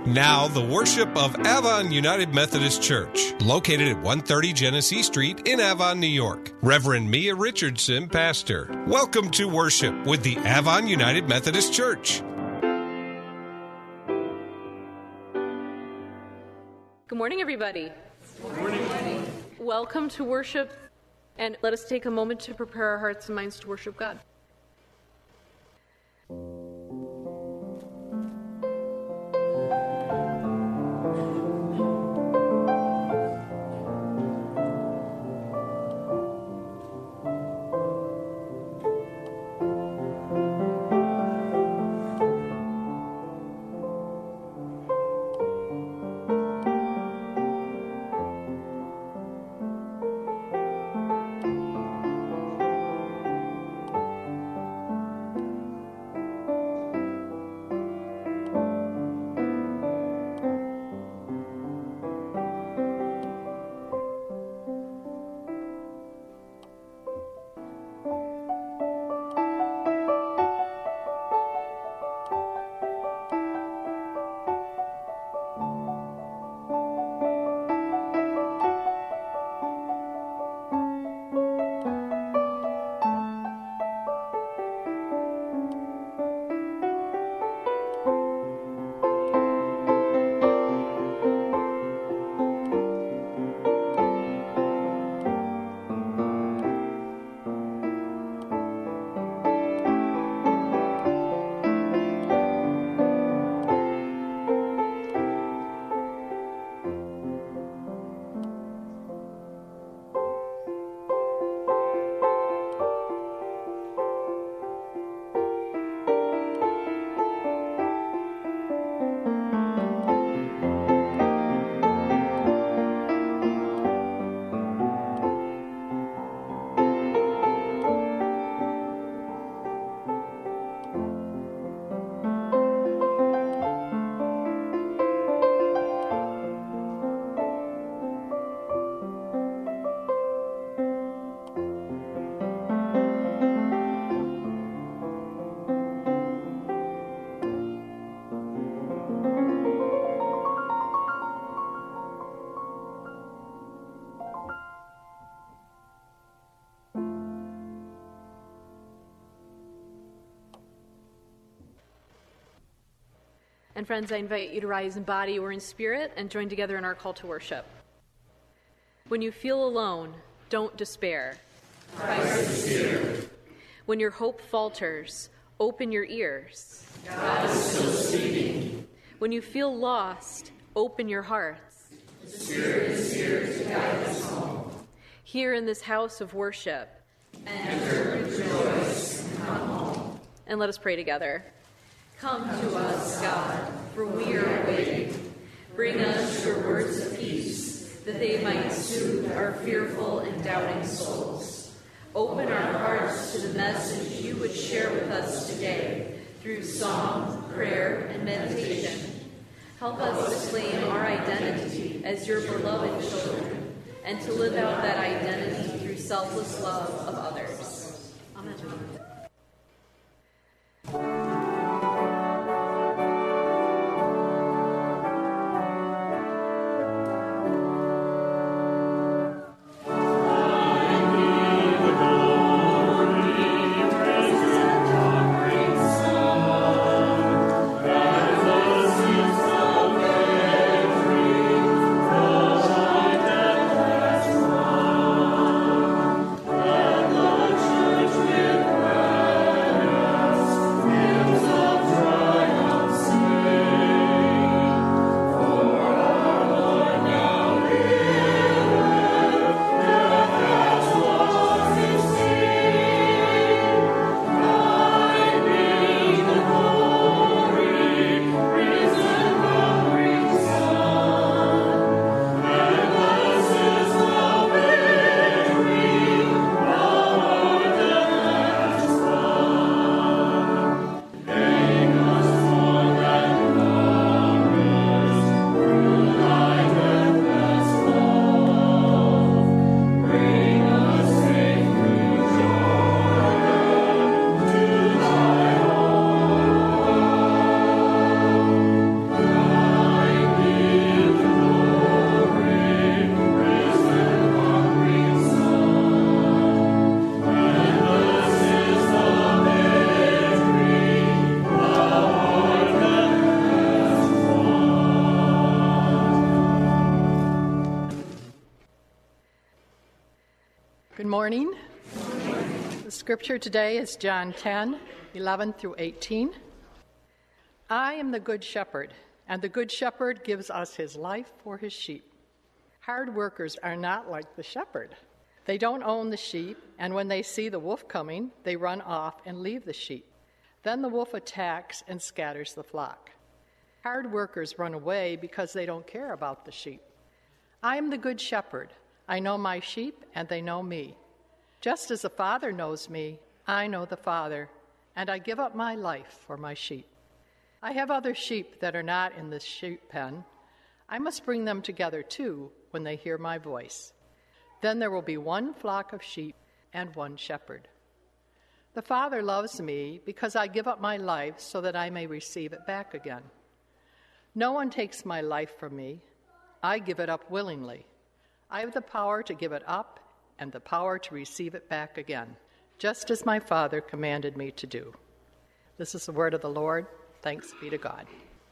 Now, the worship of Avon United Methodist Church, located at 130 Genesee Street in Avon, New York. Reverend Mia Richardson, pastor. Welcome to worship with the Avon United Methodist Church. Good morning, everybody. Good morning. Welcome to worship, and let us take a moment to prepare our hearts and minds to worship God. And friends, I invite you to rise in body or in spirit and join together in our call to worship. When you feel alone, don't despair. Christ is here. When your hope falters, open your ears. God is still speaking. When you feel lost, open your hearts. The Spirit is here to guide us home. Here in this house of worship. Enter, rejoice, and come home. And let us pray together. Come to us, God, for we are waiting. Bring us your words of peace, that they might soothe our fearful and doubting souls. Open our hearts to the message you would share with us today through song, prayer, and meditation. Help us to claim our identity as your beloved children and to live out that identity through selfless love of others. Amen. Lord, morning. The scripture today is John 10, 11 through 18. I am the good shepherd, and the good shepherd gives us his life for his sheep. Hard workers are not like the shepherd. They don't own the sheep, and when they see the wolf coming, they run off and leave the sheep. Then the wolf attacks and scatters the flock. Hard workers run away because they don't care about the sheep. I am the good shepherd. I know my sheep, and they know me. Just as the Father knows me, I know the Father, and I give up my life for my sheep. I have other sheep that are not in this sheep pen. I must bring them together too when they hear my voice. Then there will be one flock of sheep and one shepherd. The Father loves me because I give up my life so that I may receive it back again. No one takes my life from me. I give it up willingly. I have the power to give it up and the power to receive it back again, just as my Father commanded me to do. This is the word of the Lord. Thanks be to God.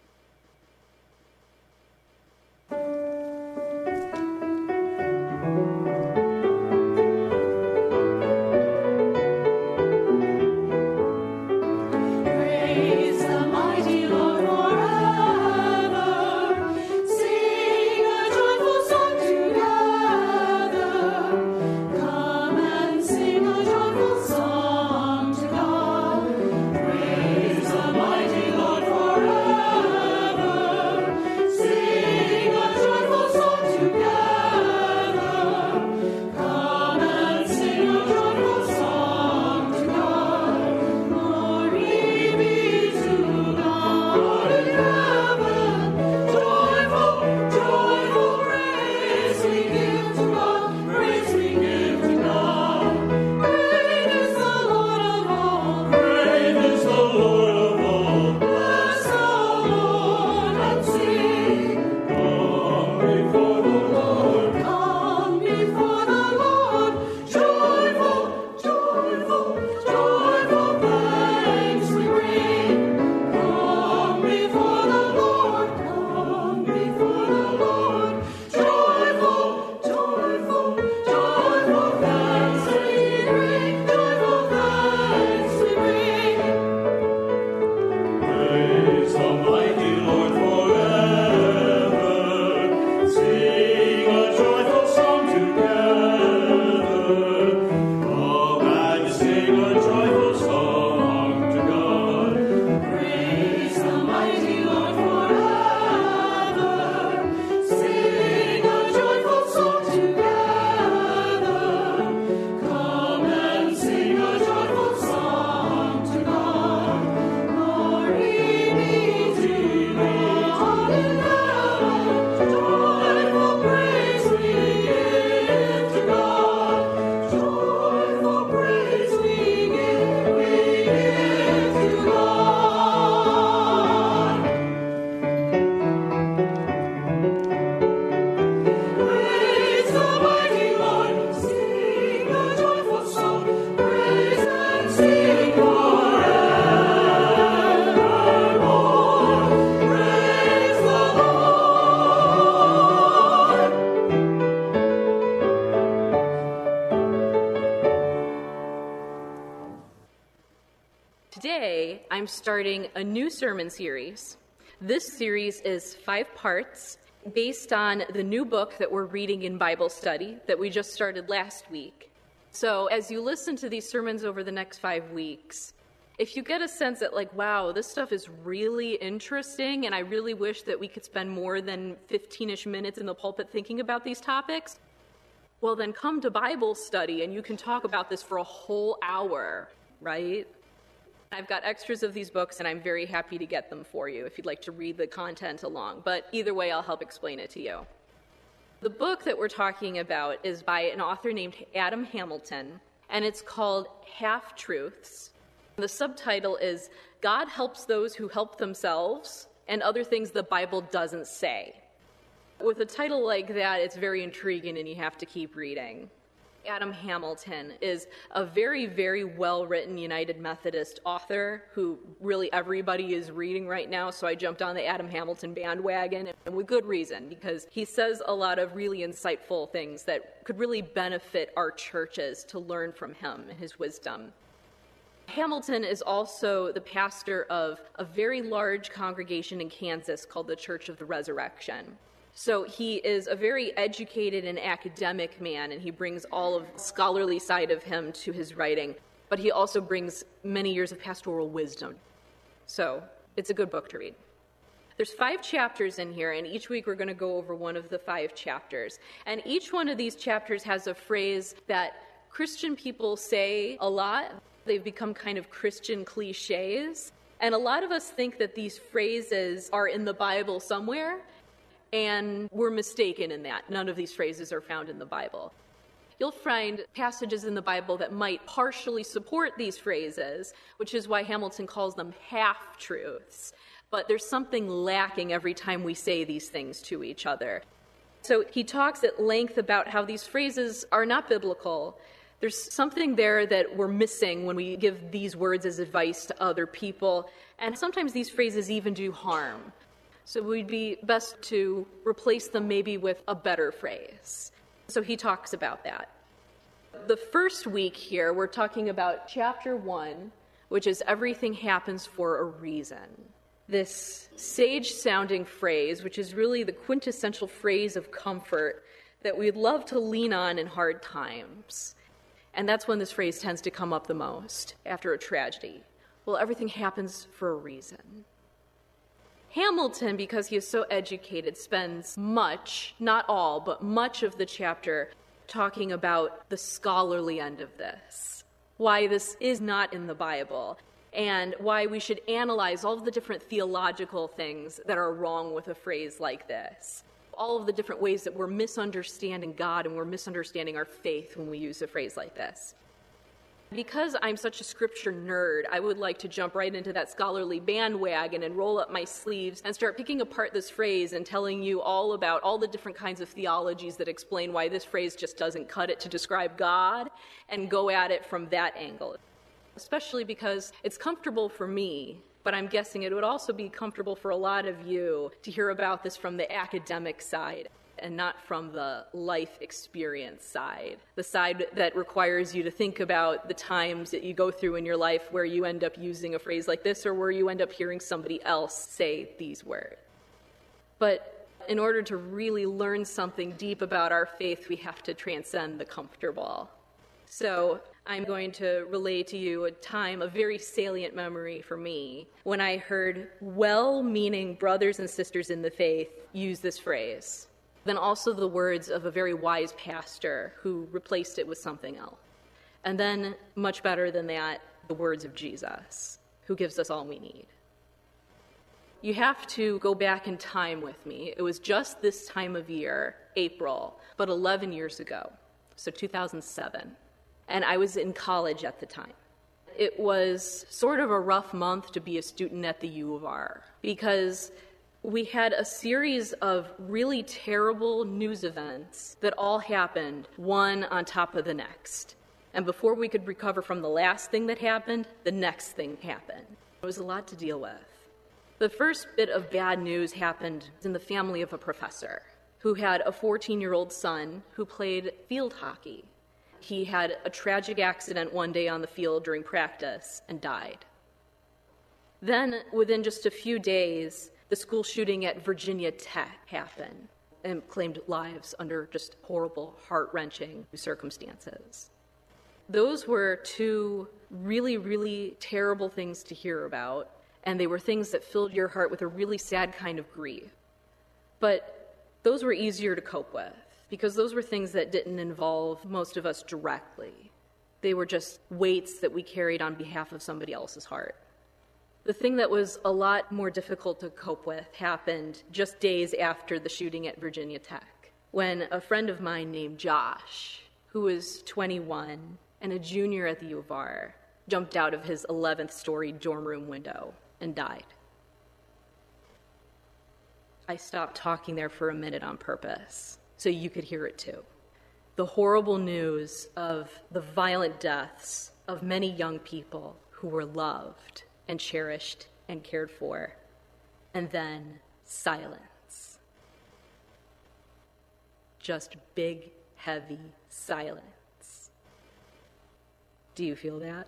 Today, I'm starting a new sermon series. This series is 5 parts based on the new book that we're reading in Bible study that we just started last week. So as you listen to these sermons over the next 5 weeks, if you get a sense that, like, wow, this stuff is really interesting and I really wish that we could spend more than 15-ish minutes in the pulpit thinking about these topics, well, then come to Bible study and you can talk about this for a whole hour, right? I've got extras of these books, and I'm very happy to get them for you if you'd like to read the content along. But either way, I'll help explain it to you. The book that we're talking about is by an author named Adam Hamilton, and it's called Half-Truths. The subtitle is God Helps Those Who Help Themselves and Other Things the Bible Doesn't Say. With a title like that, it's very intriguing, and you have to keep reading. Adam Hamilton is a very, very well-written United Methodist author who really everybody is reading right now, so I jumped on the Adam Hamilton bandwagon, and with good reason, because he says a lot of really insightful things that could really benefit our churches to learn from him and his wisdom. Hamilton is also the pastor of a very large congregation in Kansas called the Church of the Resurrection. So he is a very educated and academic man, and he brings all of the scholarly side of him to his writing, but he also brings many years of pastoral wisdom. So it's a good book to read. There's 5 chapters in here, and each week we're going to go over one of the 5 chapters. And each one of these chapters has a phrase that Christian people say a lot. They've become kind of Christian cliches. And a lot of us think that these phrases are in the Bible somewhere, and we're mistaken in that. None of these phrases are found in the Bible. You'll find passages in the Bible that might partially support these phrases, which is why Hamilton calls them half-truths. But there's something lacking every time we say these things to each other. So he talks at length about how these phrases are not biblical. There's something there that we're missing when we give these words as advice to other people. And sometimes these phrases even do harm. So it would be best to replace them maybe with a better phrase. So he talks about that. The first week here, we're talking about chapter 1, which is everything happens for a reason. This sage-sounding phrase, which is really the quintessential phrase of comfort that we'd love to lean on in hard times. And that's when this phrase tends to come up the most, after a tragedy. Well, everything happens for a reason. Hamilton, because he is so educated, spends much, not all, but much of the chapter talking about the scholarly end of this, why this is not in the Bible, and why we should analyze all of the different theological things that are wrong with a phrase like this, all of the different ways that we're misunderstanding God and we're misunderstanding our faith when we use a phrase like this. Because I'm such a scripture nerd, I would like to jump right into that scholarly bandwagon and roll up my sleeves and start picking apart this phrase and telling you all about all the different kinds of theologies that explain why this phrase just doesn't cut it to describe God, and go at it from that angle. Especially because it's comfortable for me, but I'm guessing it would also be comfortable for a lot of you to hear about this from the academic side and not from the life experience side, the side that requires you to think about the times that you go through in your life where you end up using a phrase like this or where you end up hearing somebody else say these words. But in order to really learn something deep about our faith, we have to transcend the comfortable. So I'm going to relay to you a very salient memory for me when I heard well-meaning brothers and sisters in the faith use this phrase. Then also the words of a very wise pastor who replaced it with something else. And then, much better than that, the words of Jesus, who gives us all we need. You have to go back in time with me. It was just this time of year, April, but 11 years ago, so 2007. And I was in college at the time. It was sort of a rough month to be a student at the U of R because we had a series of really terrible news events that all happened one on top of the next. And before we could recover from the last thing that happened, the next thing happened. It was a lot to deal with. The first bit of bad news happened in the family of a professor who had a 14-year-old son who played field hockey. He had a tragic accident one day on the field during practice and died. Then, within just a few days, the school shooting at Virginia Tech happened and claimed lives under just horrible, heart-wrenching circumstances. Those were 2 really, really terrible things to hear about, and they were things that filled your heart with a really sad kind of grief. But those were easier to cope with, because those were things that didn't involve most of us directly. They were just weights that we carried on behalf of somebody else's heart. The thing that was a lot more difficult to cope with happened just days after the shooting at Virginia Tech, when a friend of mine named Josh, who was 21 and a junior at the U of R, jumped out of his 11th story dorm room window and died. I stopped talking there for a minute on purpose, so you could hear it too. the horrible news of the violent deaths of many young people who were loved and cherished and cared for, and then silence. Just big, heavy silence. Do you feel that?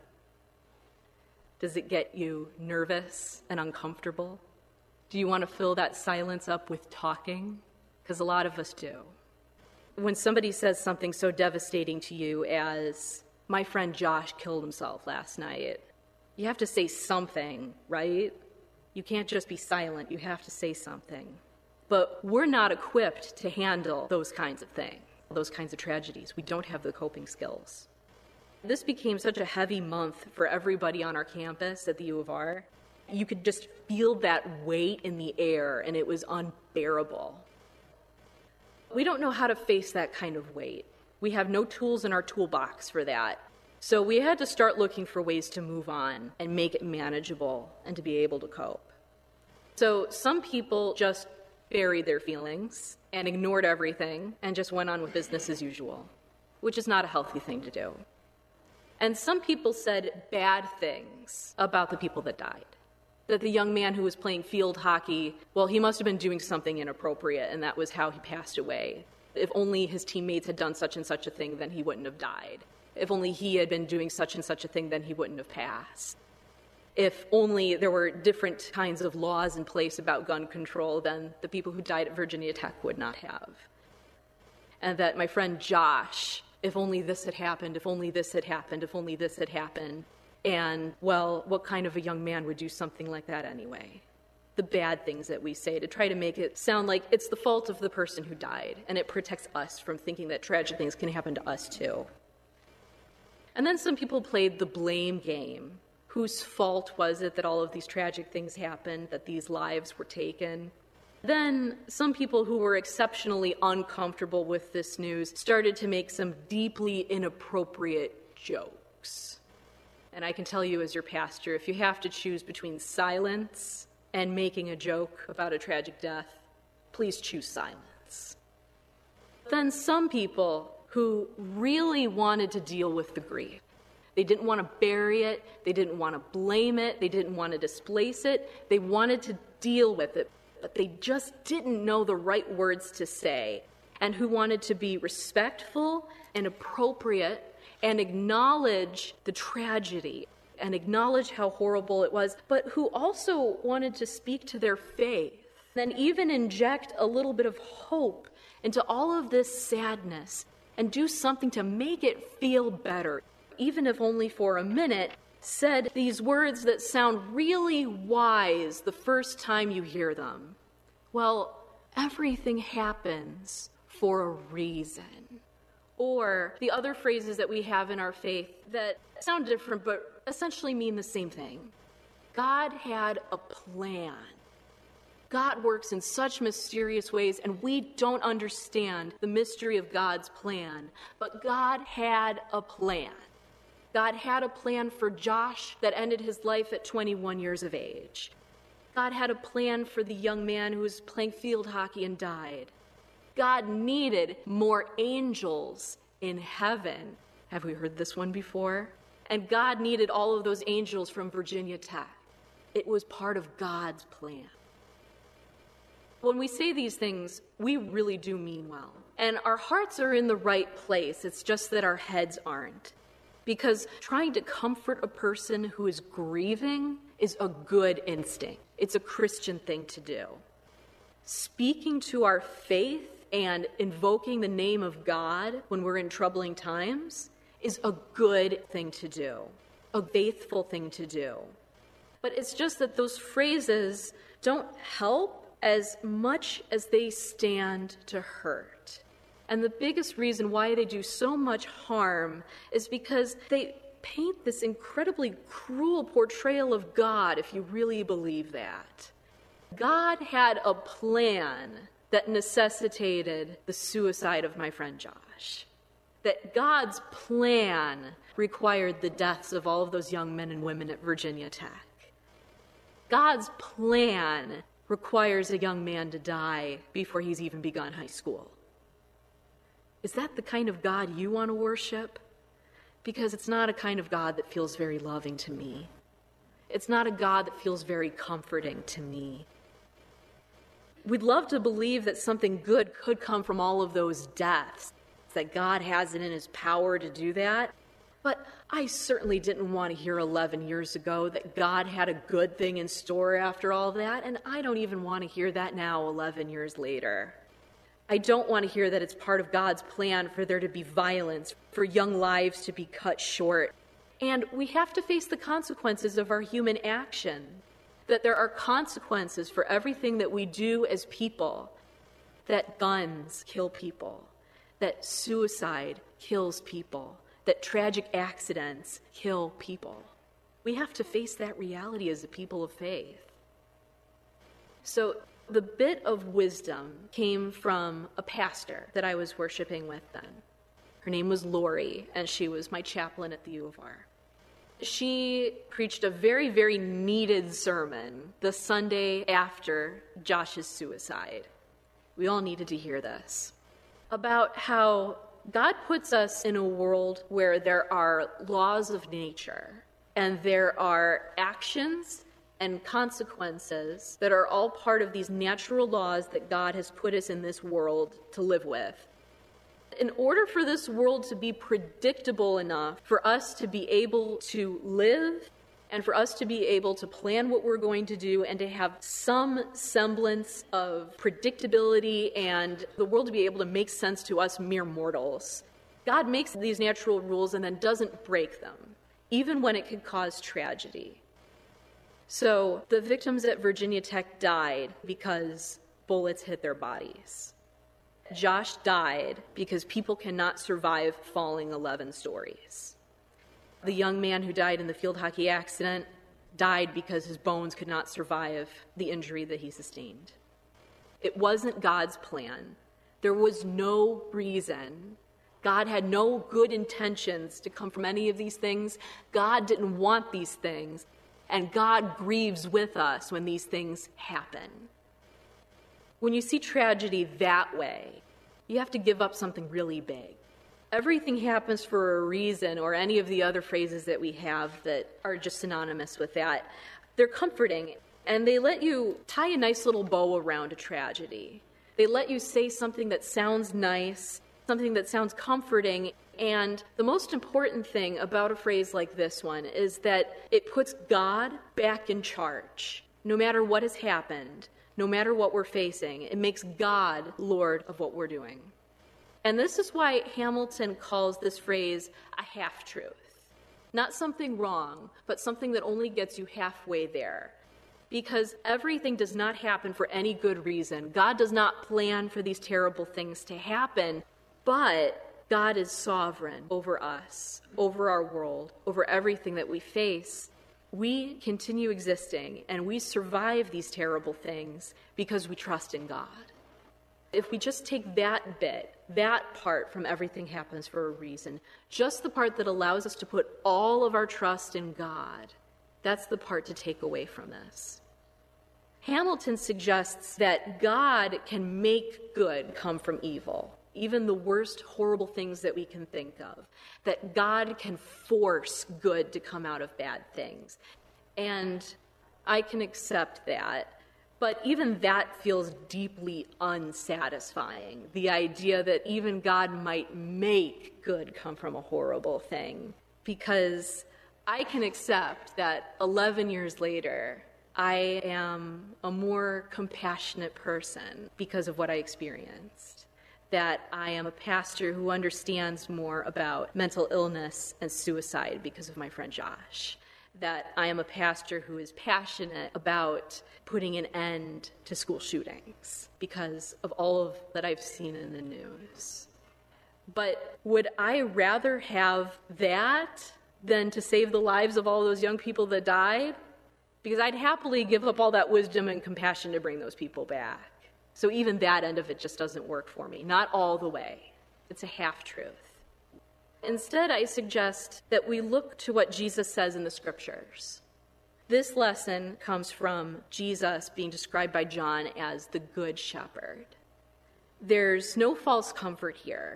Does it get you nervous and uncomfortable? Do you want to fill that silence up with talking? Because a lot of us do. When somebody says something so devastating to you as, my friend Josh killed himself last night, you have to say something, right? You can't just be silent, you have to say something. But we're not equipped to handle those kinds of things, those kinds of tragedies. We don't have the coping skills. This became such a heavy month for everybody on our campus at the U of R. You could just feel that weight in the air, and it was unbearable. We don't know how to face that kind of weight. We have no tools in our toolbox for that. So we had to start looking for ways to move on and make it manageable and to be able to cope. So some people just buried their feelings and ignored everything and just went on with business as usual, which is not a healthy thing to do. And some people said bad things about the people that died. That the young man who was playing field hockey, well, he must have been doing something inappropriate, and that was how he passed away. If only his teammates had done such and such a thing, then he wouldn't have died. If only he had been doing such and such a thing, then he wouldn't have passed. If only there were different kinds of laws in place about gun control, then the people who died at Virginia Tech would not have. And that my friend Josh, if only this had happened, if only this had happened, if only this had happened. And, well, what kind of a young man would do something like that anyway? The bad things that we say to try to make it sound like it's the fault of the person who died, and it protects us from thinking that tragic things can happen to us too. And then some people played the blame game. Whose fault was it that all of these tragic things happened, that these lives were taken? Then some people who were exceptionally uncomfortable with this news started to make some deeply inappropriate jokes. And I can tell you as your pastor, if you have to choose between silence and making a joke about a tragic death, please choose silence. Then some people who really wanted to deal with the grief. They didn't want to bury it. They didn't want to blame it. They didn't want to displace it. They wanted to deal with it, but they just didn't know the right words to say, and who wanted to be respectful and appropriate and acknowledge the tragedy and acknowledge how horrible it was, but who also wanted to speak to their faith and even inject a little bit of hope into all of this sadness and do something to make it feel better, even if only for a minute, said these words that sound really wise the first time you hear them. Well, everything happens for a reason. Or the other phrases that we have in our faith that sound different but essentially mean the same thing. God had a plan. God works in such mysterious ways, and we don't understand the mystery of God's plan. But God had a plan. God had a plan for Josh that ended his life at 21 years of age. God had a plan for the young man who was playing field hockey and died. God needed more angels in heaven. Have we heard this one before? And God needed all of those angels from Virginia Tech. It was part of God's plan. When we say these things, we really do mean well. And our hearts are in the right place. It's just that our heads aren't. Because trying to comfort a person who is grieving is a good instinct. It's a Christian thing to do. Speaking to our faith and invoking the name of God when we're in troubling times is a good thing to do, a faithful thing to do. But it's just that those phrases don't help as much as they stand to hurt. And the biggest reason why they do so much harm is because they paint this incredibly cruel portrayal of God, if you really believe that. God had a plan that necessitated the suicide of my friend Josh. That God's plan required the deaths of all of those young men and women at Virginia Tech. God's plan requires a young man to die before he's even begun high school. Is that the kind of God you want to worship? Because it's not a kind of God that feels very loving to me. It's not a God that feels very comforting to me. We'd love to believe that something good could come from all of those deaths, that God has it in his power to do that. But I certainly didn't want to hear 11 years ago that God had a good thing in store after all that, and I don't even want to hear that now 11 years later. I don't want to hear that it's part of God's plan for there to be violence, for young lives to be cut short. And we have to face the consequences of our human action, that there are consequences for everything that we do as people, that guns kill people, that suicide kills people, that tragic accidents kill people. We have to face that reality as a people of faith. So the bit of wisdom came from a pastor that I was worshiping with then. Her name was Lori, and she was my chaplain at the U of R. She preached a very, very needed sermon the Sunday after Josh's suicide. We all needed to hear this. About how God puts us in a world where there are laws of nature, and there are actions and consequences that are all part of these natural laws that God has put us in this world to live with. In order for this world to be predictable enough for us to be able to live and for us to be able to plan what we're going to do and to have some semblance of predictability and the world to be able to make sense to us mere mortals, God makes these natural rules and then doesn't break them, even when it could cause tragedy. So the victims at Virginia Tech died because bullets hit their bodies. Josh died because people cannot survive falling 11 stories. The young man who died in the field hockey accident died because his bones could not survive the injury that he sustained. It wasn't God's plan. There was no reason. God had no good intentions to come from any of these things. God didn't want these things. And God grieves with us when these things happen. When you see tragedy that way, you have to give up something really big. Everything happens for a reason, or any of the other phrases that we have that are just synonymous with that. They're comforting, and they let you tie a nice little bow around a tragedy. They let you say something that sounds nice, something that sounds comforting. And the most important thing about a phrase like this one is that it puts God back in charge. No matter what has happened, no matter what we're facing, it makes God Lord of what we're doing. And this is why Hamilton calls this phrase a half-truth. Not something wrong, but something that only gets you halfway there. Because everything does not happen for any good reason. God does not plan for these terrible things to happen, but God is sovereign over us, over our world, over everything that we face. We continue existing, and we survive these terrible things because we trust in God. If we just take that bit, that part from everything happens for a reason, just the part that allows us to put all of our trust in God, that's the part to take away from this. Hamilton suggests that God can make good come from evil, even the worst horrible things that we can think of, that God can force good to come out of bad things. And I can accept that. But even that feels deeply unsatisfying, the idea that even God might make good come from a horrible thing. Because I can accept that 11 years later, I am a more compassionate person because of what I experienced. That I am a pastor who understands more about mental illness and suicide because of my friend Josh. That I am a pastor who is passionate about putting an end to school shootings because of all of that I've seen in the news. But would I rather have that than to save the lives of all those young people that died? Because I'd happily give up all that wisdom and compassion to bring those people back. So even that end of it just doesn't work for me. Not all the way. It's a half-truth. Instead, I suggest that we look to what Jesus says in the Scriptures. This lesson comes from Jesus being described by John as the Good Shepherd. There's no false comfort here.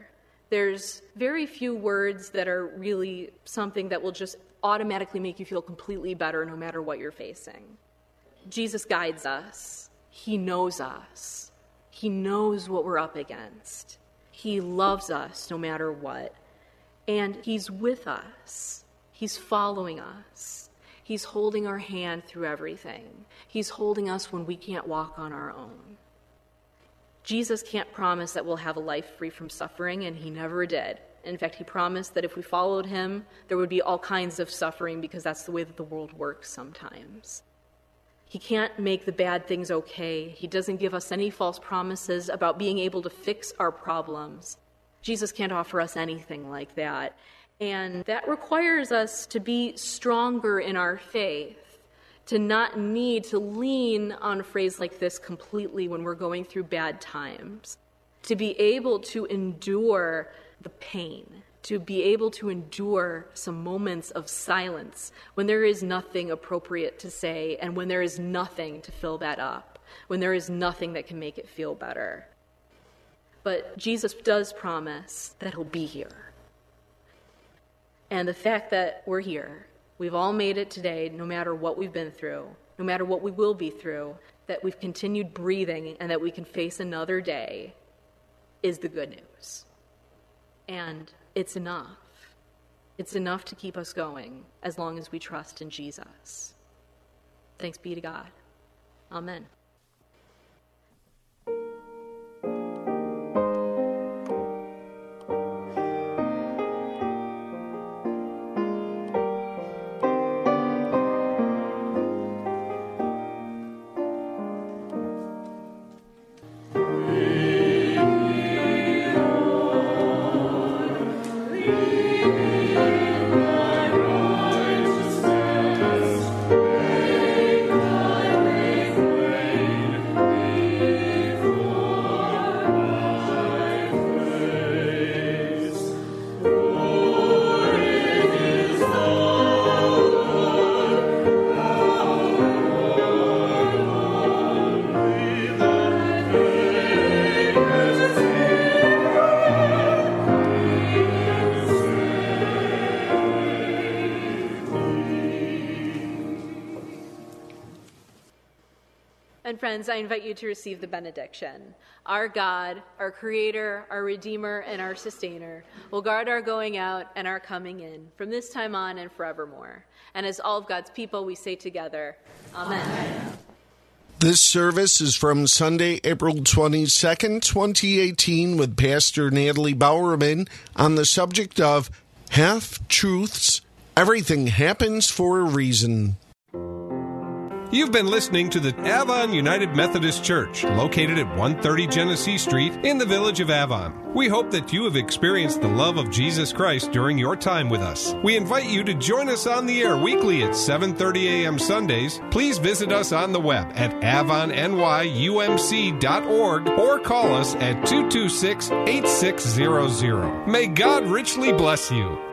There's very few words that are really something that will just automatically make you feel completely better no matter what you're facing. Jesus guides us. He knows us. He knows what we're up against. He loves us no matter what. And he's with us. He's following us. He's holding our hand through everything. He's holding us when we can't walk on our own. Jesus can't promise that we'll have a life free from suffering, and he never did. In fact, he promised that if we followed him, there would be all kinds of suffering because that's the way that the world works sometimes. He can't make the bad things okay. He doesn't give us any false promises about being able to fix our problems. Jesus can't offer us anything like that. And that requires us to be stronger in our faith, to not need to lean on a phrase like this completely when we're going through bad times, to be able to endure the pain, to be able to endure some moments of silence when there is nothing appropriate to say and when there is nothing to fill that up, when there is nothing that can make it feel better. But Jesus does promise that he'll be here. And the fact that we're here, we've all made it today, no matter what we've been through, no matter what we will be through, that we've continued breathing and that we can face another day is the good news. And it's enough. It's enough to keep us going as long as we trust in Jesus. Thanks be to God. Amen. And friends, I invite you to receive the benediction. Our God, our Creator, our Redeemer, and our Sustainer will guard our going out and our coming in from this time on and forevermore. And as all of God's people, we say together, Amen. Amen. This service is from Sunday, April 22nd, 2018, with Pastor Natalie Bowerman on the subject of half-truths. Everything happens for a reason. You've been listening to the Avon United Methodist Church, located at 130 Genesee Street in the village of Avon. We hope that you have experienced the love of Jesus Christ during your time with us. We invite you to join us on the air weekly at 7:30 a.m. Sundays. Please visit us on the web at avonnyumc.org or call us at 226-8600. May God richly bless you.